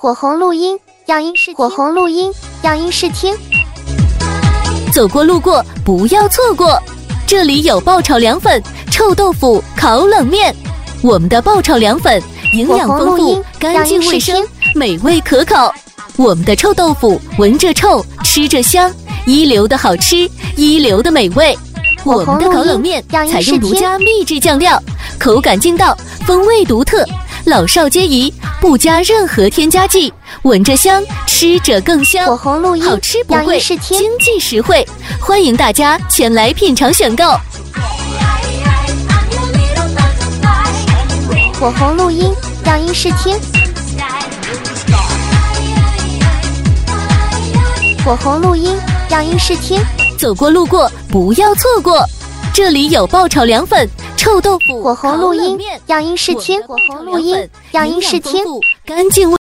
火红录音，样音试听。火红录音，样音试听。 走过路过不要错过，这里有爆炒凉粉、臭豆腐、烤冷面。我们的爆炒凉粉营养丰富、干净卫生、美味可口。我们的臭豆腐闻着臭，吃着香，一流的好吃，一流的美味。我们的烤冷面采用独家秘制酱料，口感劲道，风味独特，老少皆宜，不加任何添加剂，闻着香，吃着更香。 火红录音， 好吃不贵，经济实惠，欢迎大家前来品尝选购。 火红录音，样音试听。火红录音，样音试听。 走过路过不要错过，这里有爆炒凉粉、臭豆腐、 火红录音，样音试听。火红录音，样音试听。 干净